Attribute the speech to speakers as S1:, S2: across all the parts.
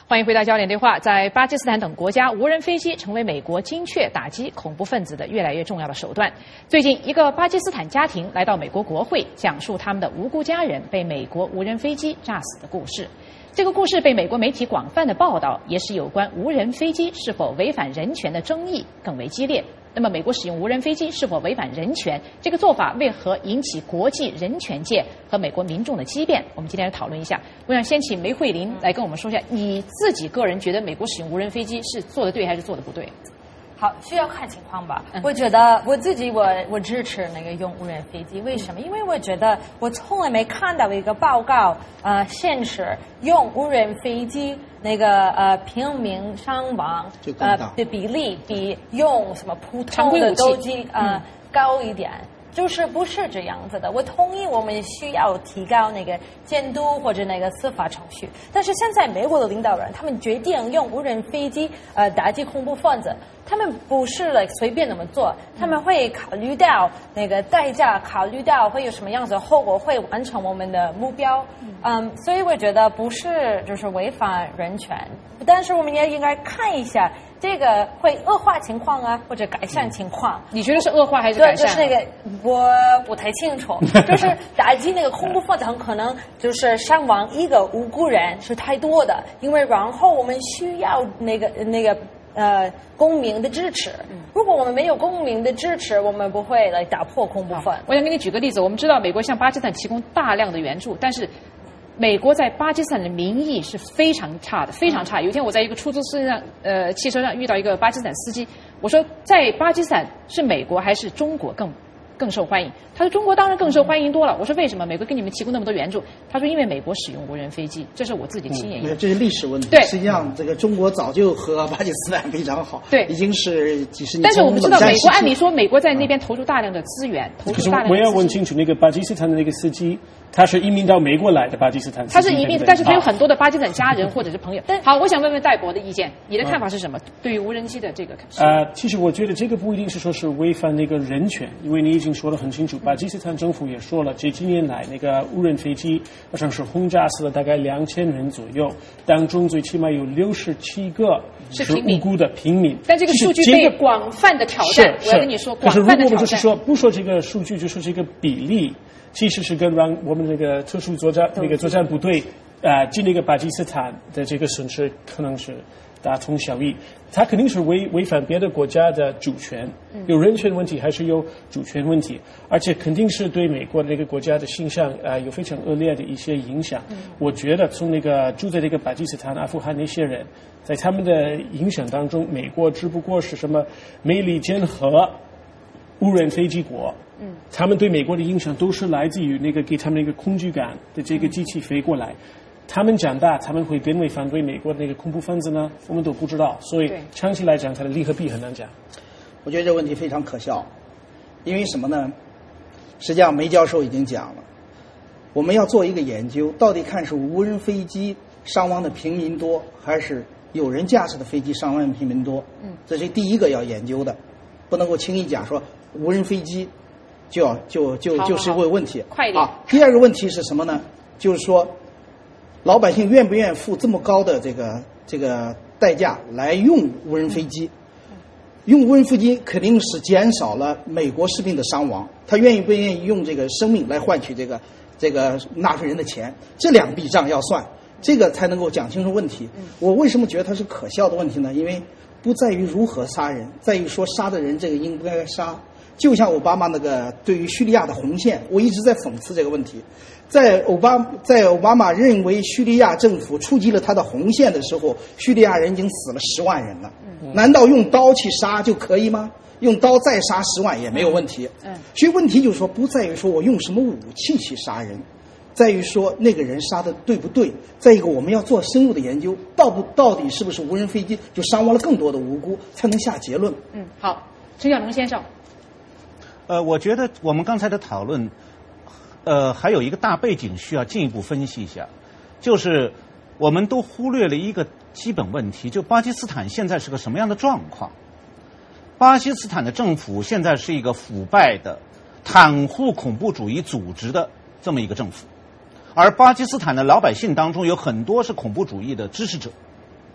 S1: 欢迎回到焦点对话。在巴基斯坦等国家，无人飞机成为美国精确打击恐怖分子的越来越重要的手段。最近，一个巴基斯坦家庭来到美国国会，讲述他们的无辜家人被美国无人飞机炸死的故事。这个故事被美国媒体广泛的报道，也使有关无人飞机是否违反人权的争议更为激烈。那么，美国使用无人飞机是否违反人权？这个做法为何引起国际人权界和美国民众的激辩？我们今天来讨论一下。我想先请梅惠琳来跟我们说一下，你自己个人觉得美国使用无人飞机是做得对还是做得不对？
S2: 好，需要看情况吧。我觉得我自己我支持那个用无人飞机，为什么？因为我觉得我从来没看到一个报告显示用无人飞机那个平民伤亡的比例比用什么普通的斗机高一点。就是不是这样子的。我同意我们需要提高那个监督或者那个司法程序，但是现在美国的领导人他们决定用无人飞机打击恐怖分子，他们不是随便那么做，他们会考虑到那个代价，考虑到会有什么样子的后果，会完成我们的目标。所以我觉得不是就是违反人权，但是我们也应该看一下这个会恶化情况啊，或者改善情况。
S1: 你觉得是恶化还是改善？
S2: 就是那个我不太清楚，就是打击那个恐怖分子很可能就是伤亡一个无辜人是太多的，因为然后我们需要那个公民的支持。如果我们没有公民的支持，我们不会来打破恐怖分子。
S1: 我想给你举个例子，我们知道美国向巴基斯坦提供大量的援助，但是美国在巴基斯坦的民意是非常差的，非常差。有一天我在一个出租车上，汽车上遇到一个巴基斯坦司机，我说在巴基斯坦是美国还是中国更受欢迎？他说中国当然更受欢迎多了。我说为什么？美国给你们提供那么多援助？他说因为美国使用无人飞机，这是我自己亲眼。
S3: 这是历史问题。
S1: 对，
S3: 实际上这个中国早就和巴基斯坦非常好，
S1: 对，
S3: 已经是几十年。
S1: 但是我们知道美国按理说美国在那边投入大量的资源，投入大量的资源。
S4: 可是我要问清楚，那个巴基斯坦的那个司机，他是移民到美国来的巴基斯坦司机？
S1: 他是移民，但是他有很多的巴基斯坦家人或者是朋友。好，我想问问戴博的意见，你的看法是什么？对于无人机的这个
S4: 其实我觉得这个不一定是说是违反那个人权，因为你已经说得很清楚，巴基斯坦政府也说了，这几年来那个无人飞机好像是轰炸死了大概2000人左右，当中最起码有67个是无辜的平民。
S1: 但这个数据被广泛的挑战，我要跟你说，广泛的挑战。
S4: 可是如果我们就是说不说这个数据，就说这个比例，其实是跟让我们那个特殊作战部队进那个巴基斯坦的这个损失可能是大同小异。它肯定是违反别的国家的主权，有人权问题还是有主权问题，而且肯定是对美国那个国家的形象有非常恶劣的一些影响。我觉得从那个住在那个巴基斯坦、阿富汗那些人，在他们的影响当中，美国只不过是什么美利坚和无人飞机国。他们对美国的影响都是来自于那个给他们那个恐惧感的这个机器飞过来。他们长大，他们会变为反对美国的那个恐怖分子呢？我们都不知道，所以长期来讲，它的利和弊很难讲。
S3: 我觉得这个问题非常可笑，因为什么呢？实际上梅教授已经讲了，我们要做一个研究，到底看是无人飞机伤亡的平民多，还是有人驾驶的飞机伤亡的平民多？这是第一个要研究的，不能够轻易讲说无人飞机就是个问题。
S1: 快一点。
S3: 第二个问题是什么呢？就是说，老百姓愿不愿意付这么高的这个代价来用无人飞机？用无人飞机肯定是减少了美国士兵的伤亡，他愿意不愿意用这个生命来换取这个纳税人的钱？这两笔账要算，这个才能够讲清楚问题。我为什么觉得它是可笑的问题呢？因为不在于如何杀人，在于说杀的人这个应不应该杀。就像奥巴马那个对于叙利亚的红线，我一直在讽刺这个问题。在奥巴马认为叙利亚政府触及了他的红线的时候，叙利亚人已经死了10万人了。难道用刀去杀就可以吗？用刀再杀10万也没有问题。所以问题就是说，不在于说我用什么武器去杀人，在于说那个人杀的对不对。再一个，我们要做深入的研究，到底是不是无人飞机就伤亡了更多的无辜，才能下结论。
S1: 好，陈小龙先生。
S5: 我觉得我们刚才的讨论，还有一个大背景需要进一步分析一下，就是我们都忽略了一个基本问题，就巴基斯坦现在是个什么样的状况？巴基斯坦的政府现在是一个腐败的、袒护恐怖主义组织的这么一个政府，而巴基斯坦的老百姓当中有很多是恐怖主义的支持者，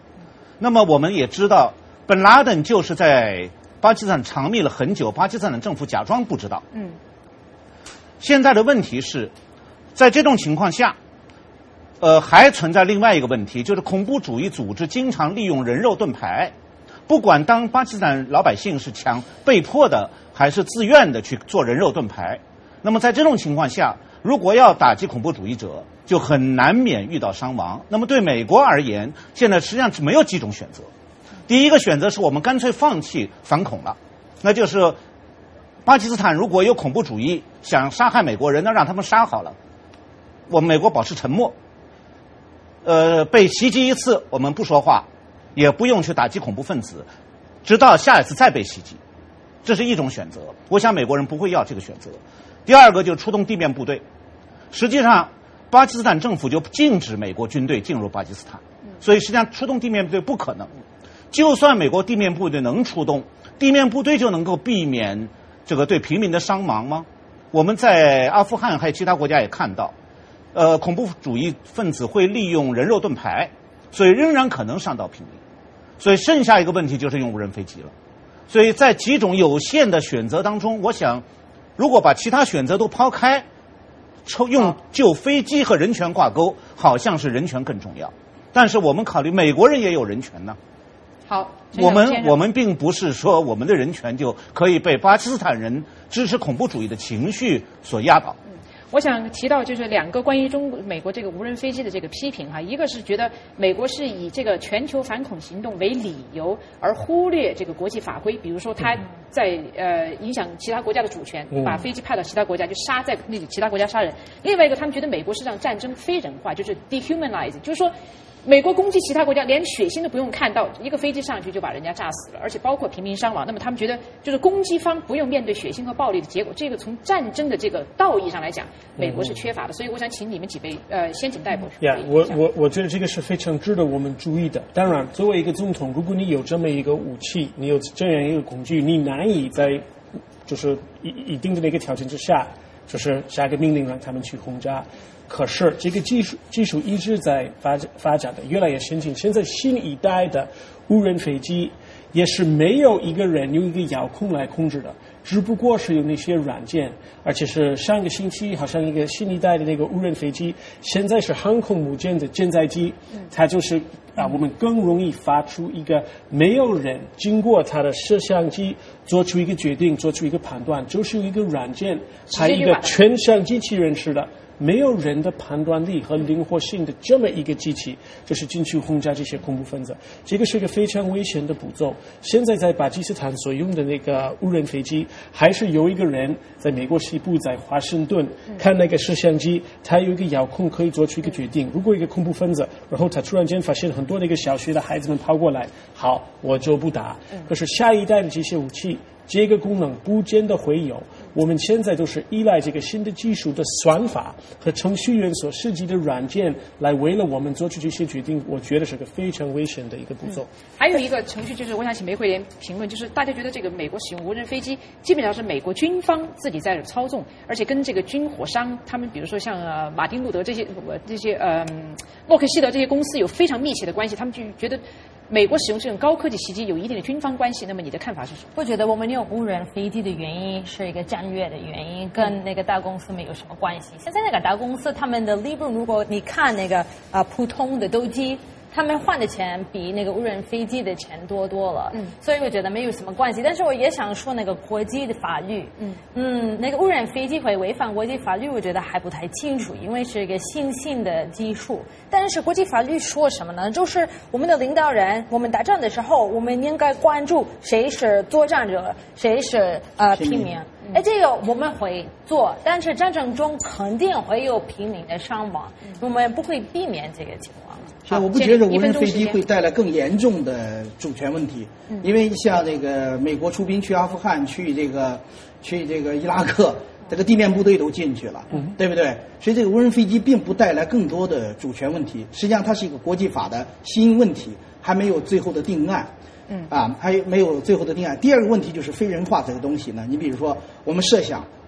S5: 那么我们也知道，本拉登就是在巴基斯坦藏匿了很久，巴基斯坦的政府假装不知道。现在的问题是，在这种情况下，还存在另外一个问题，就是恐怖主义组织经常利用人肉盾牌，不管当巴基斯坦老百姓是被迫的还是自愿的去做人肉盾牌。那么在这种情况下，如果要打击恐怖主义者，就很难免遇到伤亡。那么对美国而言，现在实际上只没有几种选择。第一个选择是我们干脆放弃反恐了，那就是巴基斯坦如果有恐怖主义想杀害美国人，那让他们杀好了，我们美国保持沉默。被袭击一次我们不说话，也不用去打击恐怖分子，直到下一次再被袭击，这是一种选择。我想美国人不会要这个选择。第二个就是出动地面部队，实际上巴基斯坦政府就禁止美国军队进入巴基斯坦，所以实际上出动地面部队不可能。就算美国地面部队能出动，地面部队就能够避免这个对平民的伤亡吗？我们在阿富汗还有其他国家也看到，恐怖主义分子会利用人肉盾牌，所以仍然可能伤到平民。所以剩下一个问题就是用无人飞机了。所以在几种有限的选择当中，我想如果把其他选择都抛开，用就飞机和人权挂钩，好像是人权更重要。但是我们考虑美国人也有人权呢。
S1: 好，
S5: 我们并不是说我们的人权就可以被巴基斯坦人支持恐怖主义的情绪所压倒。
S1: 我想提到就是两个关于美国这个无人飞机的这个批评哈，一个是觉得美国是以这个全球反恐行动为理由而忽略这个国际法规，比如说他在影响其他国家的主权，把飞机派到其他国家就在那里其他国家杀人。另外一个他们觉得美国是让战争非人化，就是 dehumanize， 就是说美国攻击其他国家连血腥都不用看到，一个飞机上去就把人家炸死了，而且包括平民伤亡。那么他们觉得就是攻击方不用面对血腥和暴力的结果，这个从战争的这个道义上来讲，美国是缺乏的。所以我想请你们几位先请代表。
S4: 我觉得这个是非常值得我们注意的。当然，作为一个总统，如果你有这么一个武器，你有这样一个工具，你难以在就是一定的那个条件之下，就是下个命令让他们去轰炸。可是这个技术一直在发展的越来越先进。现在新一代的无人飞机也是没有一个人用一个遥控来控制的，只不过是有那些软件，而且是上个星期好像一个新一代的那个无人飞机，现在是航空母舰的舰载机，它就是我们更容易发出一个没有人经过它的摄像机做出一个决定，做出一个判断，就是有一个软件，它一个全像机器人似的。没有人的判断力和灵活性的这么一个机器，就是进去轰炸这些恐怖分子，这个是一个非常危险的步骤。现在在巴基斯坦所用的那个无人飞机，还是有一个人在美国西部，在华盛顿看那个摄像机，他有一个遥控可以做出一个决定。如果一个恐怖分子，然后他突然间发现很多那个小学的孩子们跑过来，好，我就不打。可是下一代的这些武器，这个功能不见得会有。我们现在都是依赖这个新的技术的算法和程序员所设计的软件来为了我们做出这些决定，我觉得是个非常危险的一个步骤。
S1: 还有一个程序就是我想请梅慧莲评论，就是大家觉得这个美国使用无人飞机基本上是美国军方自己在操纵，而且跟这个军火商他们比如说像马丁路德这些洛克希德这些公司有非常密切的关系，他们就觉得美国使用这种高科技袭击有一定的军方关系。那么你的看法是什么？
S2: 我觉得我们用无人飞机的原因是一个战略的原因，跟那个大公司没有什么关系。现在那个大公司他们的利润，如果你看那个普通的斗机，他们换的钱比那个无人飞机的钱多了，所以我觉得没有什么关系。但是我也想说那个国际的法律，那个无人飞机会违反国际法律，我觉得还不太清楚，因为是一个新兴的技术。但是国际法律说什么呢？就是我们的领导人，我们打仗的时候，我们应该关注谁是作战者，谁是平民。这个我们会做，但是战争中肯定会有平民的伤亡，我们不会避免这个情况。
S3: 所以我不觉得无人飞机会带来更严重的主权问题，因为像这个美国出兵去阿富汗、去这个伊拉克，这个地面部队都进去了，对不对？所以这个无人飞机并不带来更多的主权问题，实际上它是一个国际法的新问题，还没有最后的定案。还没有最后的定案。第二个问题就是非人化这个东西呢，你比如说我们设想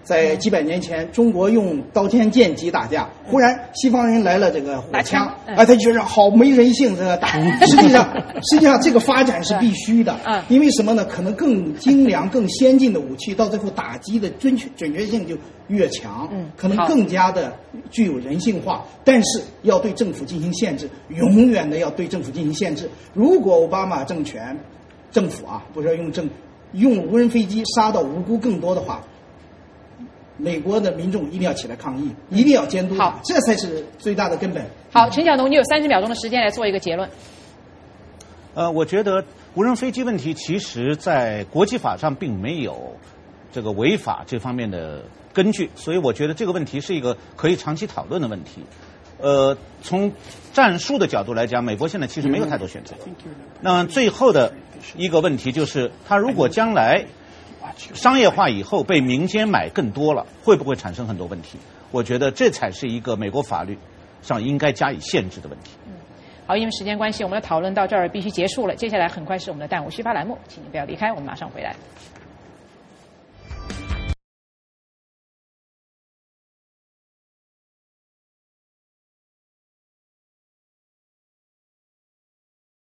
S3: 在几百年前，中国用刀枪剑戟打架，忽然西方人来了这个火枪，他就觉得好没人性，这个打。实际上这个发展是必须的，因为什么呢？可能更精良、更先进的武器，到最后打击的准确性就越强，可能更加的具有人性化。但是要对政府进行限制，永远的要对政府进行限制。如果奥巴马政府啊，不是用无人飞机杀到无辜更多的话，美国的民众一定要起来抗议，一定要监督，这才是最大的根本。
S1: 好，陈晓农，你有30秒钟的时间来做一个结论。
S5: 我觉得无人飞机问题其实在国际法上并没有这个违法这方面的根据，所以我觉得这个问题是一个可以长期讨论的问题。从战术的角度来讲，美国现在其实没有太多选择。那最后的一个问题就是，它如果将来商业化以后被民间买更多了，会不会产生很多问题？我觉得这才是一个美国法律上应该加以限制的问题。
S1: 好，因为时间关系，我们的讨论到这儿必须结束了。接下来很快是我们的弹无虚发栏目，请您不要离开，我们马上回来。